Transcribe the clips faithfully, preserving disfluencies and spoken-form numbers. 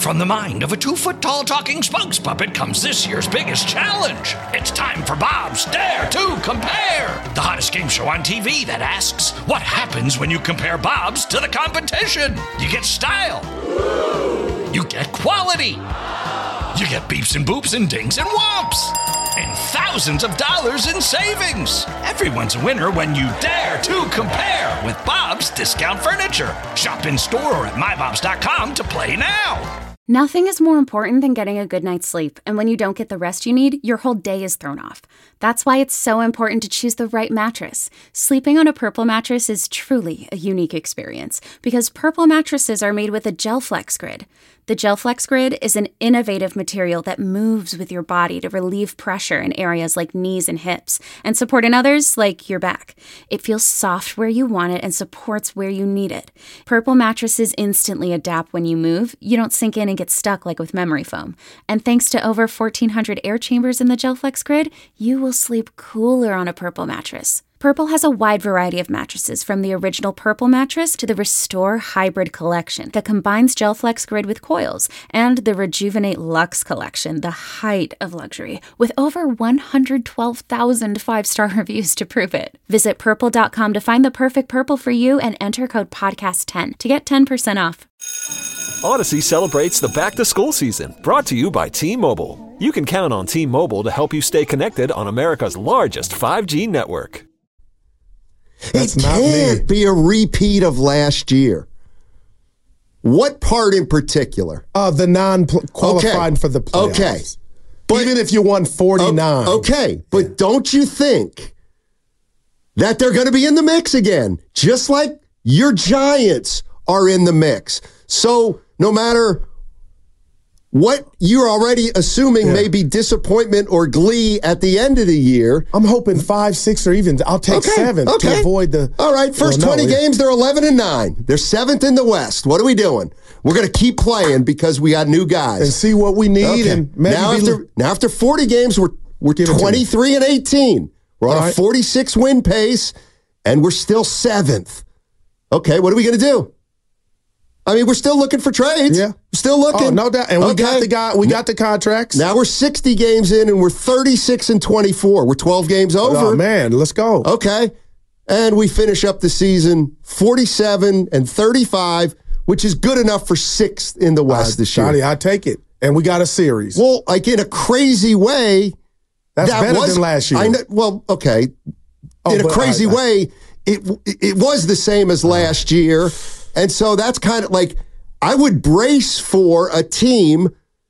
from the mind of a two-foot-tall talking spokes puppet comes this year's biggest challenge. It's time for Bob's Dare to Compare, the hottest game show on T V that asks, what happens when you compare Bobs to the competition? You get style. You get quality. You get beeps and boops and dings and whomps. And thousands of dollars in savings. Everyone's a winner when you dare to compare with Bob's Discount Furniture. Shop in store or at my bobs dot com to play now. Nothing is more important than getting a good night's sleep, and when you don't get the rest you need, your whole day is thrown off. That's why it's so important to choose the right mattress. Sleeping on a Purple mattress is truly a unique experience, because Purple mattresses are made with a GelFlex Grid. The GelFlex Grid is an innovative material that moves with your body to relieve pressure in areas like knees and hips, and support in others like your back. It feels soft where you want it and supports where you need it. Purple mattresses instantly adapt when you move. You don't sink in and get stuck like with memory foam. And thanks to over fourteen hundred air chambers in the GelFlex Grid, you will sleep cooler on a Purple mattress. Purple has a wide variety of mattresses, from the original Purple mattress to the Restore Hybrid collection that combines GelFlex Grid with coils, and the Rejuvenate Luxe collection, the height of luxury, with over one hundred twelve thousand five-star reviews to prove it. Visit purple dot com to find the perfect Purple for you and enter code podcast ten to get ten percent off. Odyssey celebrates the back-to-school season, brought to you by T-Mobile. You can count on T-Mobile to help you stay connected on America's largest five G network. That's it can't be a repeat of last year. What part in particular? Uh, the non-qualifying okay. for the playoffs. Okay. But, even if you won forty-nine. Okay, but yeah. Don't you think that they're going to be in the mix again? Just like your Giants are in the mix. So no matter what you're already assuming yeah. may be disappointment or glee at the end of the year. I'm hoping five, six, or even I'll take okay, seven okay. to avoid the. All right, first well, no, twenty yeah. games, they're eleven and nine. They're seventh in the West. What are we doing? We're going to keep playing because we got new guys and see what we need. Okay. And maybe now after l- now after forty games, we're we're twenty-three and eighteen. We're on All a right. forty-six win pace, and we're still seventh. Okay, what are we going to do? I mean, we're still looking for trades. Yeah. Still looking. Oh, no doubt. And we okay. got the guy, we got the contracts. Now we're sixty games in and we're thirty-six and twenty-four. We're twelve games over. Oh, man, let's go. Okay. And we finish up the season forty-seven and thirty-five, which is good enough for sixth in the West uh, this year. Johnny, I take it. And we got a series. Well, like in a crazy way. That's that better was, than last year. I know, well, okay. Oh, in a crazy I, I, way, it it was the same as last year. And so that's kind of like, I would brace for a team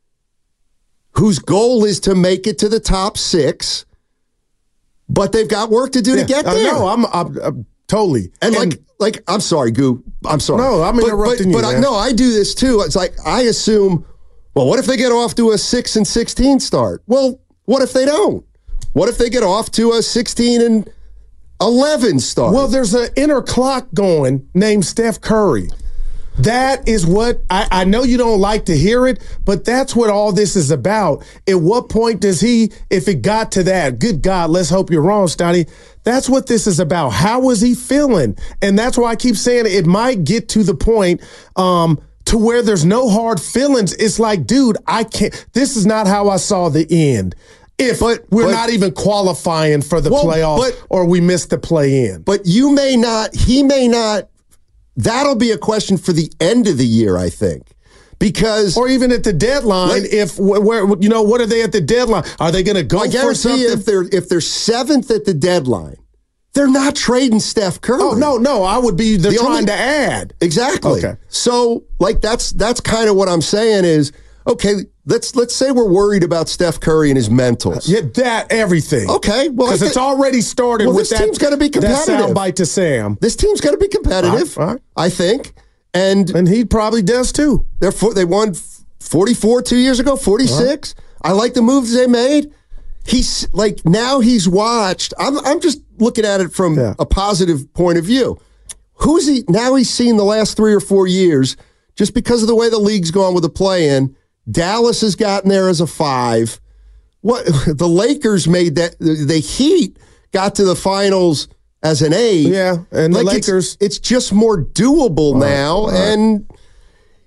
whose goal is to make it to the top six, but they've got work to do yeah, to get there. No, I'm, I'm, I'm totally. And, and like, like I'm sorry, Goo. I'm sorry. No, I'm interrupting but, you. But I, no, I do this too. It's like, I assume, well, what if they get off to a six and sixteen start? Well, what if they don't? What if they get off to a sixteen and eleven start? Well, there's an inner clock going named Steph Curry. That is what, I, I know you don't like to hear it, but that's what all this is about. At what point does he, if it got to that, good God, let's hope you're wrong, Stoney. That's what this is about. How is he feeling? And that's why I keep saying it might get to the point um, to where there's no hard feelings. It's like, dude, I can't, this is not how I saw the end. If but, we're but, not even qualifying for the well, playoff but, or we missed the play-in. But you may not, he may not, that'll be a question for the end of the year, I think. Because or even at the deadline, like, if where you know what are they at the deadline? Are they going to go I guarantee for something? if they're if they're seventh at the deadline, they're not trading Steph Curry. Oh no, no, I would be they're the trying only, to add. Exactly. Okay. So like that's that's kind of what I'm saying is, okay, let's let's say we're worried about Steph Curry and his mentals. Yeah, that everything. Okay, well, because it's already started well, with this that. Team's got to be competitive. That soundbite to Sam. This team's got to be competitive. All right, all right. I think, and and he probably does too. They're for, they won forty-four two years ago, forty-six. Right. I like the moves they made. He's like now he's watched. I'm I'm just looking at it from yeah. a positive point of view. Who's he now? He's seen the last three or four years just because of the way the league's gone with the play-in. Dallas has gotten there as a five. What the Lakers made that the Heat got to the finals as an eight. Yeah, and like the Lakers. It's, it's just more doable right, now, right. and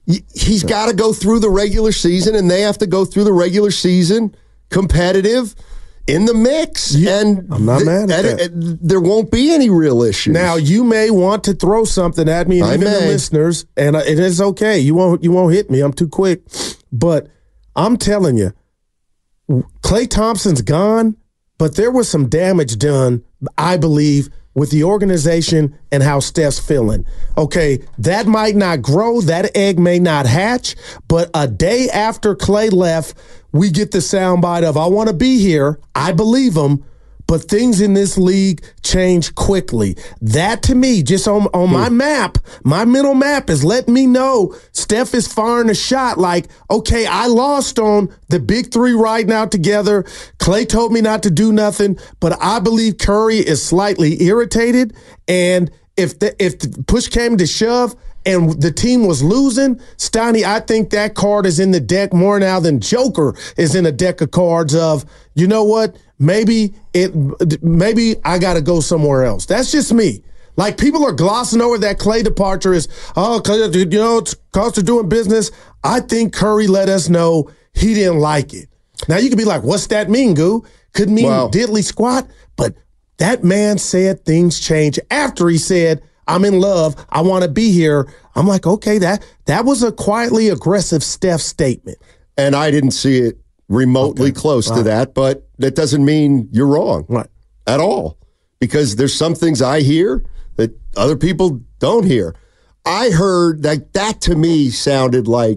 he's got to go through the regular season, and they have to go through the regular season competitive in the mix. You, and I'm not th- mad at that. It, it, there won't be any real issues. Now, you may want to throw something at me, and I even may. the listeners, and it is okay. You won't, you won't hit me. I'm too quick. But I'm telling you, Klay Thompson's gone, but there was some damage done, I believe, with the organization and how Steph's feeling. Okay, that might not grow, that egg may not hatch, but a day after Klay left, we get the soundbite of, I want to be here, I believe him, but things in this league change quickly. That, to me, just on, on my map, my mental map is letting me know Steph is firing a shot like, okay, I lost on the big three right now together. Klay told me not to do nothing, but I believe Curry is slightly irritated. And if the, if the push came to shove and the team was losing, Steiny, I think that card is in the deck more now than Joker is in a deck of cards of, you know what, maybe it, maybe I got to go somewhere else. That's just me. Like, people are glossing over that Klay departure as, oh, you know, it's cost of doing business. I think Curry let us know he didn't like it. Now, you could be like, what's that mean, Goo? Could mean Wow. diddly squat, but that man said things change after he said, I'm in love, I want to be here. I'm like, okay, that that was a quietly aggressive Steph statement. And I didn't see it remotely Okay. close Right. to that, but that doesn't mean you're wrong Right. at all. Because there's some things I hear that other people don't hear. I heard that that to me sounded like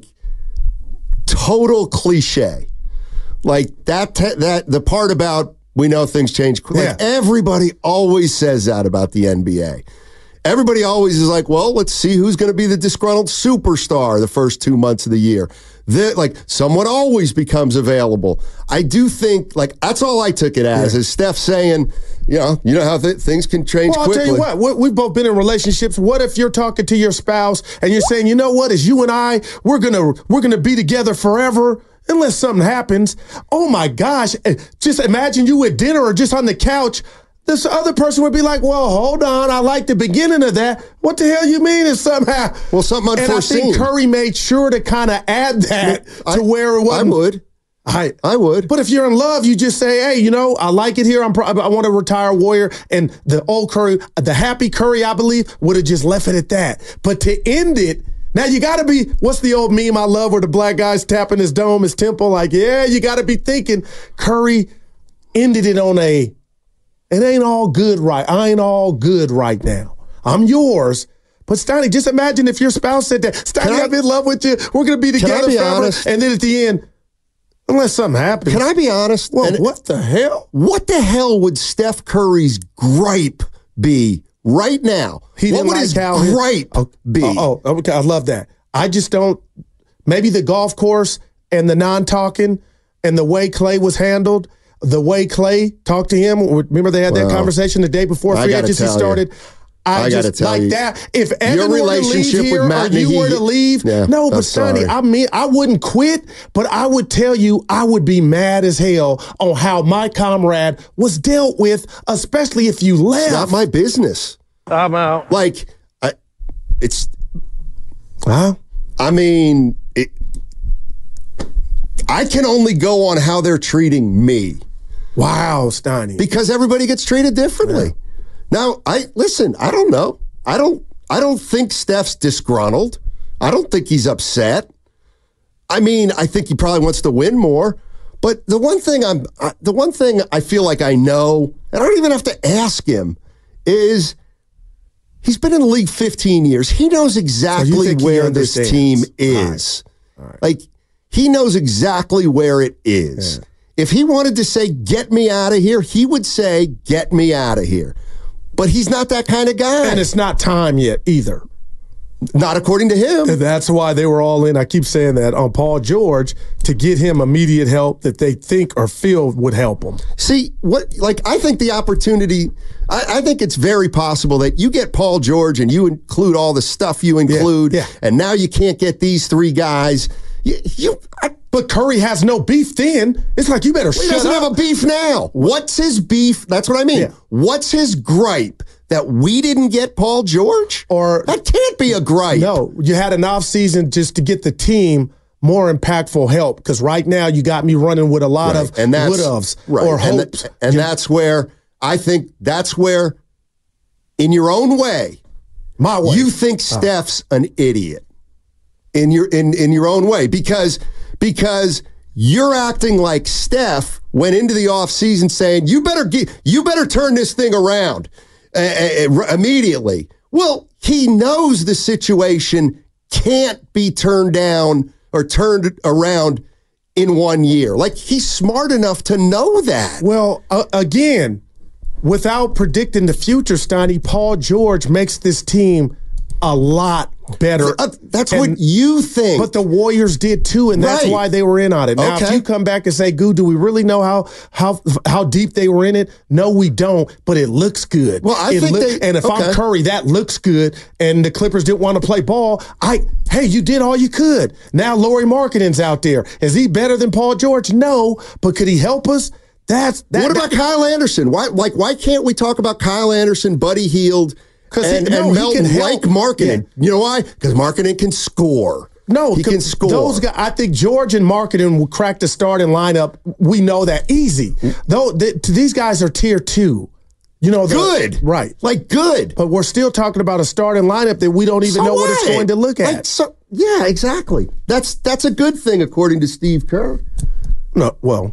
total cliche. Like that, te- that the part about we know things change quickly. Like Yeah. everybody always says that about the N B A. Everybody always is like, well, let's see who's going to be the disgruntled superstar the first two months of the year. The, like, someone always becomes available. I do think, like, that's all I took it as, Yeah. is Steph saying, you know, you know how th- things can change Well, I'll quickly. tell you what, we- we've both been in relationships. What if you're talking to your spouse and you're saying, you know what, as you and I, we're gonna we're gonna be together forever unless something happens. Oh my gosh, eh, just imagine you at dinner or just on the couch. This other person would be like, well, hold on, I like the beginning of that. What the hell you mean is somehow? Well, something unforeseen. And I think Curry made sure to kind of add that I- to where it I wasn't. would. I, I would. But if you're in love, you just say, hey, you know, I like it here. I'm pro- I want to retire Warrior. And the old Curry, the happy Curry, I believe, would have just left it at that. But to end it, now you got to be, what's the old meme I love where the black guy's tapping his dome, his temple? Like, yeah, you got to be thinking Curry ended it on a, it ain't all good right. I ain't all good right now. I'm yours. But Steiny, just imagine if your spouse said that, Steiny, I- I'm in love with you. We're going to be Can I together be forever. honest? And then at the end, unless something happens. Can I be honest? Well, And what the hell? What the hell would Steph Curry's gripe be right now? He what didn't would like his how his- gripe oh, be? Oh, oh, okay. I love that. I just don't. Maybe the golf course and the non-talking and the way Klay was handled, the way Klay talked to him. Remember they had that Well, conversation the day before I free gotta agency tell you. started. I, I gotta just tell like you, that. If your Evan were to leave relationship with here or Matt you were Nagy- to leave, Yeah, no, but I'm Sonny, sorry. I mean, I wouldn't quit, but I would tell you I would be mad as hell on how my comrade was dealt with, especially if you left. It's not my business. I'm out. Like, I, it's. Huh? I mean, it, I can only go on how they're treating me Wow, Steiny. because everybody gets treated differently. Now, I listen. I don't know. I don't. I don't think Steph's disgruntled. I don't think he's upset. I mean, I think he probably wants to win more. But the one thing I'm, uh, the one thing I feel like I know, and I don't even have to ask him, is he's been in the league fifteen years. He knows exactly think he where this understands? team All right. is. Like, he knows exactly where it is. If he wanted to say, get me out of here, he would say, get me out of here. But he's not that kind of guy. And it's not time yet either. Not according to him. And that's why they were all in, I keep saying that, on Paul George to get him immediate help that they think or feel would help him. See, what, like, I think the opportunity, I, I think it's very possible that you get Paul George and you include all the stuff you include, yeah. and now you can't get these three guys. You, you I, But Curry has no beef then. It's like, you better he shut doesn't up. have a beef now. What's his beef? That's what I mean. Yeah. What's his gripe that we didn't get Paul George? Or that can't be a gripe. No, you had an offseason just to get the team more impactful help, because right now you got me running with a lot right. of and that's, would-ofs right. or and hopes. Th- and you, that's where I think that's where, in your own way, my way, you think Steph's oh. an idiot. In your in, in your own way, because because you're acting like Steph went into the offseason saying, you better get, you better turn this thing around uh, uh, immediately. Well, he knows the situation can't be turned down or turned around in one year. Like, he's smart enough to know that. Well, uh, again, without predicting the future, Steiny, Paul George makes this team a lot better. Uh, that's and, what you think. But the Warriors did too, and that's right. why they were in on it. Now, okay. if you come back and say, Goo, do we really know how how how deep they were in it? No, we don't, but it looks good. Well, I it think look, they, And if okay. I'm Curry, that looks good, and the Clippers didn't want to play ball, I hey, you did all you could. Now Lauri Markkanen's out there. Is he better than Paul George? No, but could he help us? That's that, What about that, Kyle Anderson? Why like why can't we talk about Kyle Anderson, Buddy Hield, and, he, no, and Melton like Markkanen? Yeah. You know why? Because Markkanen can score. No, he can score. Those guys, I think George and Markkanen will crack the starting lineup. We know that easy. Though th- these guys are tier two. You know, good, right? Like good, but we're still talking about a starting lineup that we don't even so know what? what it's going to look at. Like, so, yeah, exactly. That's that's a good thing according to Steve Kerr. No, well.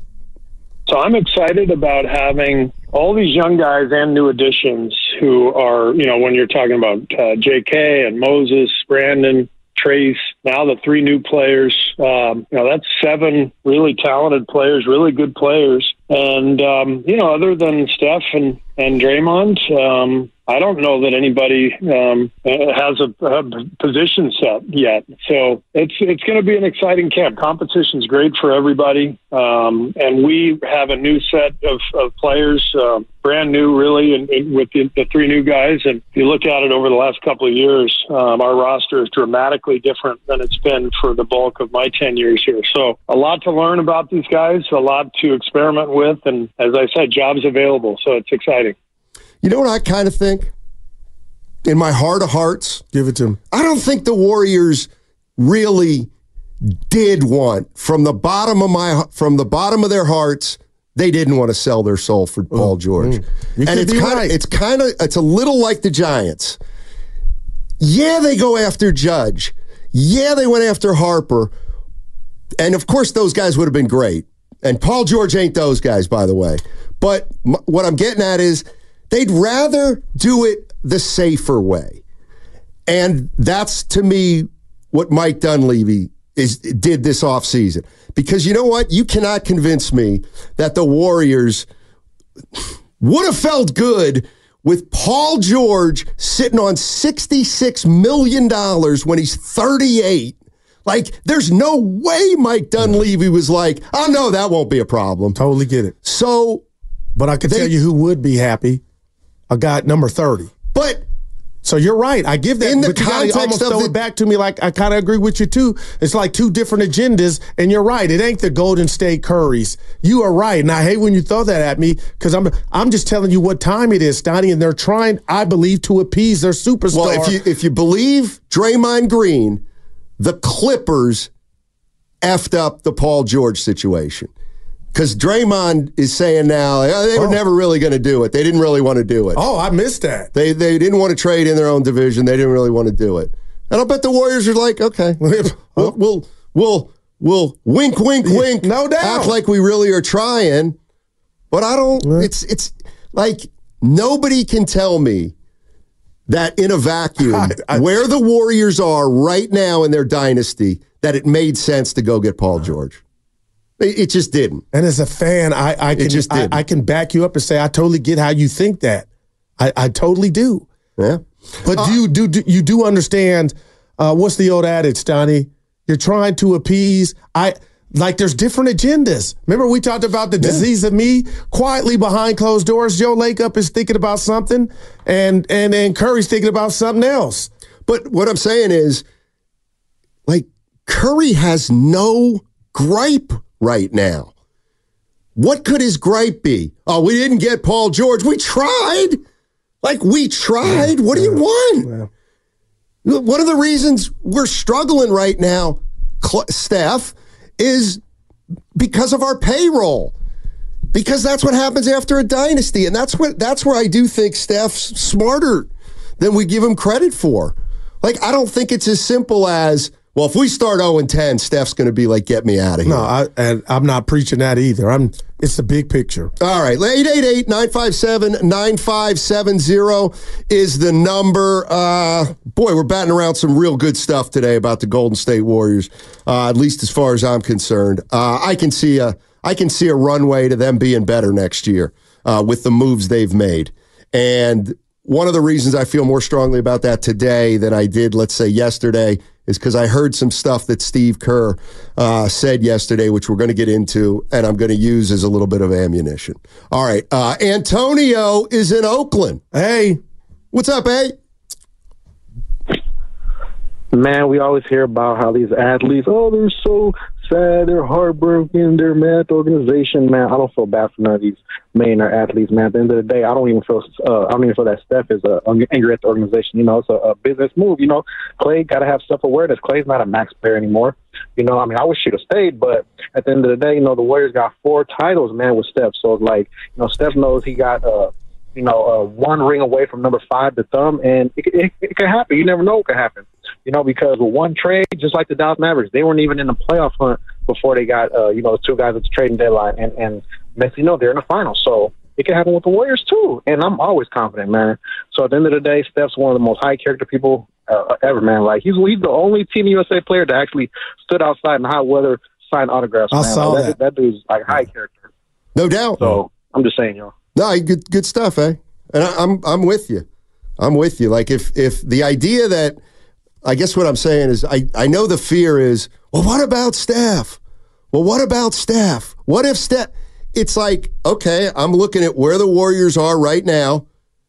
So I'm excited about having all these young guys and new additions who are, you know, when you're talking about uh, J K and Moses, Brandon, Trace, now the three new players, um, you know, that's seven really talented players, really good players. And, um, you know, other than Steph and, and Draymond, um, I don't know that anybody um, has a, a position set yet. So it's it's going to be an exciting camp. Competition's great for everybody. Um, and we have a new set of, of players, uh, brand new, really, and, and with the, the three new guys. And if you look at it over the last couple of years, um, our roster is dramatically different than it's been for the bulk of my ten years here. So a lot to learn about these guys, a lot to experiment with. And as I said, jobs available. So it's exciting. You know what I kind of think? In my heart of hearts, give it to him. I don't think the Warriors really did want, from the bottom of my from the bottom of their hearts, they didn't want to sell their soul for Paul George. Mm. And it's kind of right. it's kind of it's a little like the Giants. Yeah, they go after Judge. Yeah, they went after Harper. And of course, those guys would have been great. And Paul George ain't those guys, by the way. But m- what I'm getting at is, they'd rather do it the safer way. And that's, to me, what Mike Dunleavy is did this offseason. Because you know what? You cannot convince me that the Warriors would have felt good with Paul George sitting on sixty-six million dollars when he's thirty-eight. Like, there's no way Mike Dunleavy was like, oh, no, that won't be a problem. Totally get it. So, but I can they, tell you who would be happy. A guy at number thirty. But so you're right. I give that. In the but you context almost of throw the, it back to me like I kind of agree with you too. It's like two different agendas, and you're right. It ain't the Golden State Currys. You are right, and I hate when you throw that at me because I'm I'm just telling you what time it is, Donnie, and they're trying, I believe, to appease their superstar. Well, if you if you believe Draymond Green, the Clippers effed up the Paul George situation. Because Draymond is saying now, they were oh. never really going to do it. They didn't really want to do it. Oh, I missed that. They they didn't want to trade in their own division. They didn't really want to do it. And I'll bet the Warriors are like, okay, we'll we'll we'll, we'll wink, wink, wink, no doubt, act like we really are trying. But I don't. Yeah. It's it's like nobody can tell me that in a vacuum I, I, where the Warriors are right now in their dynasty that it made sense to go get Paul George. It just didn't. And as a fan, I, I can just I, I can back you up and say I totally get how you think that. I, I totally do. Yeah. But uh, do you do, do you do understand uh, what's the old adage, Donnie? You're trying to appease. I like there's different agendas. Remember we talked about the yeah. disease of me? Quietly behind closed doors, Joe Lacob is thinking about something, and and and Curry's thinking about something else. But what I'm saying is, like, Curry has no gripe right now. What could his gripe be? Oh, we didn't get Paul George. We tried. Like, we tried. What do you want? Yeah. One of the reasons we're struggling right now, Steph, is because of our payroll. Because that's what happens after a dynasty. And that's what that's where I do think Steph's smarter than we give him credit for. Like, I don't think it's as simple as, well, if we start oh and ten, Steph's going to be like, get me out of here. No, I, and I'm not preaching that either. I'm. It's the big picture. All right. eight eight eight, nine five seven, nine five seven zero is the number. Uh, boy, we're batting around some real good stuff today about the Golden State Warriors, uh, at least as far as I'm concerned. Uh, I can see a, I can see a runway to them being better next year uh, with the moves they've made. And one of the reasons I feel more strongly about that today than I did, let's say, yesterday is because I heard some stuff that Steve Kerr uh, said yesterday, which we're going to get into, and I'm going to use as a little bit of ammunition. All right. Uh, Antonio is in Oakland. Hey. What's up, eh? Man, we always hear about how these athletes, oh, they're so sad, they're heartbroken, they're mad at the organization. Man, I don't feel bad for none of these millionaire athletes, man. At the end of the day, I don't even feel uh, I don't even feel that Steph is uh, angry at the organization. You know, it's a, a business move. You know, Clay got to have self-awareness. Clay's not a max player anymore. You know, I mean, I wish he'd have stayed, but at the end of the day, you know, the Warriors got four titles, man, with Steph. So, it's like, you know, Steph knows he got uh, you know, uh, one ring away from number five, the thumb, and it, it, it can happen. You never know what can happen. You know, because with one trade, just like the Dallas Mavericks, they weren't even in the playoff hunt before they got, uh, you know, the two guys at the trading deadline. And, and next thing you know, they're in the finals. So it can happen with the Warriors, too. And I'm always confident, man. So at the end of the day, Steph's one of the most high-character people uh, ever, man. Like, he's, he's the only Team U S A player that actually stood outside in hot weather, signed autographs, I man. saw like, that. that. That dude's, like, high character. No doubt. So I'm just saying, y'all. No, good good stuff, eh? And I, I'm I'm with you. I'm with you. Like, if if the idea that, I guess what I'm saying is, I, I know the fear is, well, what about Steph? Well, what about Steph? What if Steph? It's like, okay, I'm looking at where the Warriors are right now.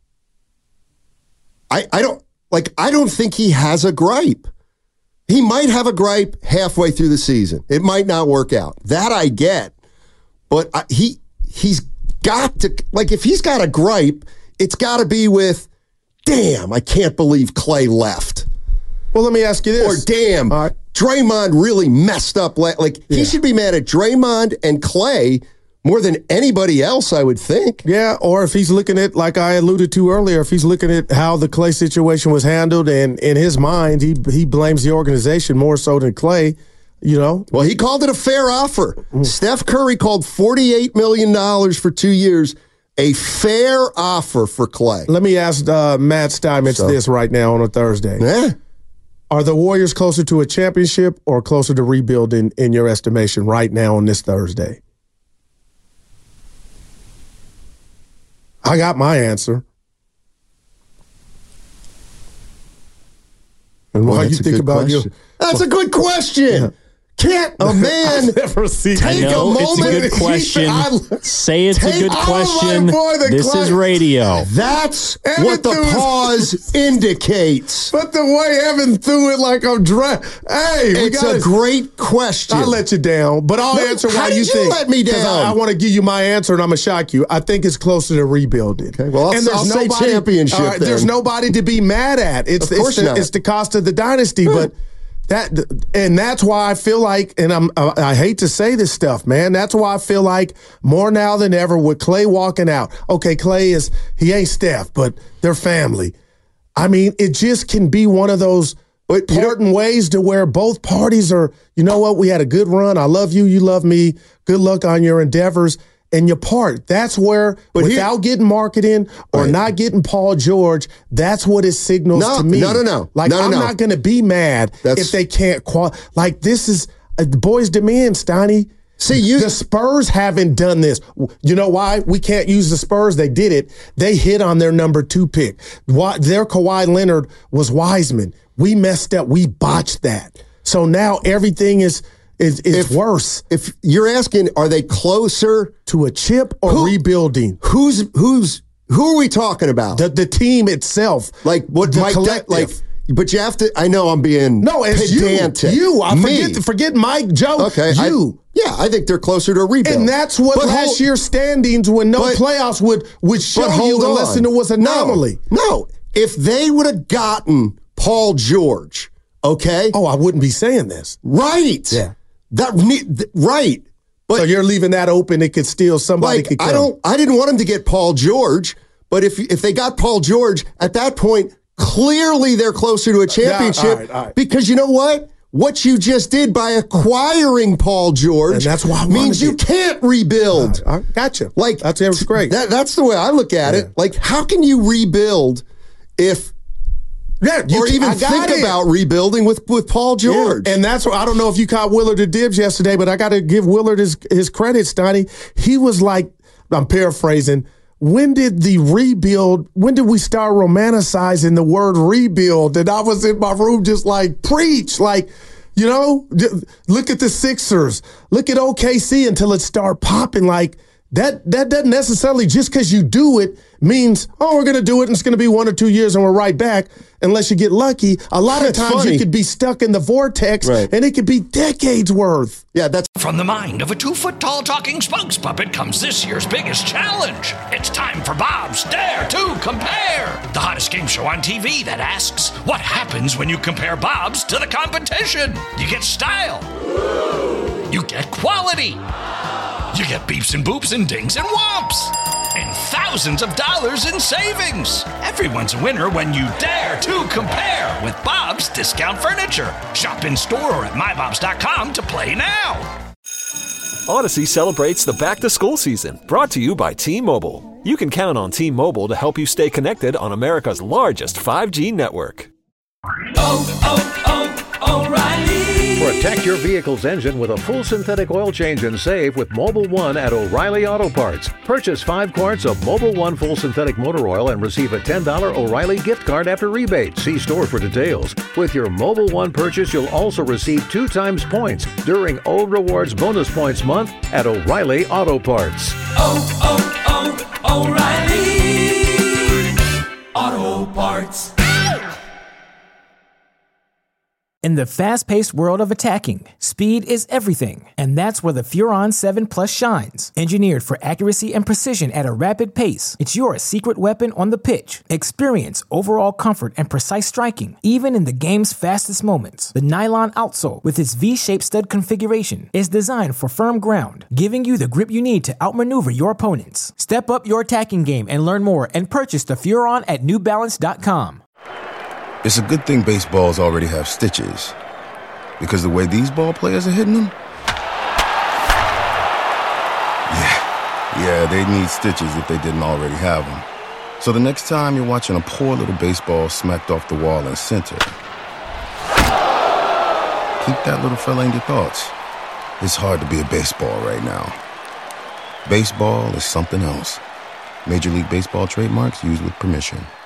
I I don't like. I don't think he has a gripe. He might have a gripe halfway through the season. It might not work out. That I get. But I, he he's got to, like, if he's got a gripe, it's got to be with, damn, I can't believe Clay left. Well, let me ask you this. Or, damn, right. Draymond really messed up. Like, yeah. He should be mad at Draymond and Clay more than anybody else, I would think. Yeah, or if he's looking at, like I alluded to earlier, if he's looking at how the Clay situation was handled, and in his mind, he he blames the organization more so than Clay, you know? Well, he called it a fair offer. Mm. Steph Curry called forty-eight million dollars for two years a fair offer for Clay. Let me ask uh, Matt Steinmetz so. this right now on a Thursday. Yeah. Are the Warriors closer to a championship or closer to rebuilding in your estimation right now on this Thursday? I got my answer. And well, why you think about you? That's a good question. Yeah. Can't a man never seen take know, a moment? It's a good question. I, Say it's take, a good question. Like, this question. Is radio. That's Evan what the pause indicates. But the way Evan threw it like I'm dry. Hey, we it's gotta, a great question. I let you down, but I'll no, answer why you, you think. Let me down. I, I want to give you my answer, and I'm gonna shock you. I think it's closer to rebuilding. Okay, well, I'll, and I'll say nobody, championship. Uh, there's nobody to be mad at. It's of course it's, not. The, it's the cost of the dynasty, but. That and that's why I feel like, and I'm I hate to say this stuff, man. That's why I feel like more now than ever with Clay walking out. Okay, Clay is he ain't Steph, but they're family. I mean, it just can be one of those certain ways to where both parties are. You know what? We had a good run. I love you. You love me. Good luck on your endeavors. And you part. That's where, but without here, getting marketing or right. not getting Paul George, that's what it signals no, to me. No, no, no. Like, no, no, I'm no. not going to be mad that's, if they can't qual. Like, this is uh, the boys' demand, Steiny. See, you, the Spurs haven't done this. You know why? We can't use the Spurs. They did it. They hit on their number two pick. Why, their Kawhi Leonard was Wiseman. We messed up. We botched that. So now everything is... It's, it's if, worse. If you're asking, are they closer to a chip or who, rebuilding? Who's who's who are we talking about? The the team itself, like what the Mike collective. De- like but you have to. I know I'm being no, it's pedantic. You, you. I Me. forget forget Mike, Joe. Okay, you. I, yeah, I think they're closer to a rebuild, and that's what but last hold, year's standings when no but, playoffs would would show you on. unless it was an anomaly. No, no, if they would have gotten Paul George, okay. Oh, I wouldn't be saying this. Right. Yeah. That right. But so you're leaving that open. It could still somebody like, could come. I don't. I didn't want him to get Paul George, but if if they got Paul George at that point, clearly they're closer to a championship. Yeah, all right, all right. Because you know what? What you just did by acquiring Paul George, and that's why I means you it. can't rebuild. I, I gotcha. Like that's, that's great. That, that's the way I look at yeah. it. Like, how can you rebuild if? Yeah, you or even think it. about rebuilding with, with Paul George. Yeah, and that's what I don't know if you caught Willard or Dibs yesterday, but I got to give Willard his, his credit, Stoney. He was like, I'm paraphrasing, when did the rebuild, when did we start romanticizing the word rebuild? And I was in my room just like, preach, like, you know, look at the Sixers, look at O K C until it start popping like, That that doesn't necessarily, just because you do it, means, oh, we're going to do it and it's going to be one or two years and we're right back, unless you get lucky. A lot of that's times funny. you could be stuck in the vortex, right. and it could be decades worth. Yeah, that's from the mind of a two-foot-tall talking spokes puppet comes this year's biggest challenge. It's time for Bob's Dare to Compare, the hottest game show on T V that asks, what happens when you compare Bob's to the competition? You get style. You get quality. You get beeps and boops and dings and whomps. And thousands of dollars in savings. Everyone's a winner when you dare to compare with Bob's Discount Furniture. Shop in store or at my bobs dot com to play now. Odyssey celebrates the back-to-school season, brought to you by T-Mobile. You can count on T-Mobile to help you stay connected on America's largest five G network. Oh, oh, oh, O'Reilly. Protect your vehicle's engine with a full synthetic oil change and save with Mobil one at O'Reilly Auto Parts. Purchase five quarts of Mobil one full synthetic motor oil and receive a ten dollars O'Reilly gift card after rebate. See store for details. With your Mobil one purchase, you'll also receive two times points during O Rewards Bonus Points Month at O'Reilly Auto Parts. Oh, oh, oh, O'Reilly Auto Parts. In the fast-paced world of attacking, speed is everything, and that's where the Furon seven Plus shines. Engineered for accuracy and precision at a rapid pace, it's your secret weapon on the pitch. Experience overall comfort and precise striking, even in the game's fastest moments. The nylon outsole, with its V-shaped stud configuration, is designed for firm ground, giving you the grip you need to outmaneuver your opponents. Step up your attacking game and learn more and purchase the Furon at new balance dot com. It's a good thing baseballs already have stitches, because the way these ball players are hitting them, yeah, yeah, they need stitches if they didn't already have them. So the next time you're watching a poor little baseball smacked off the wall in center, keep that little fella in your thoughts. It's hard to be a baseball right now. Baseball is something else. Major League Baseball trademarks used with permission.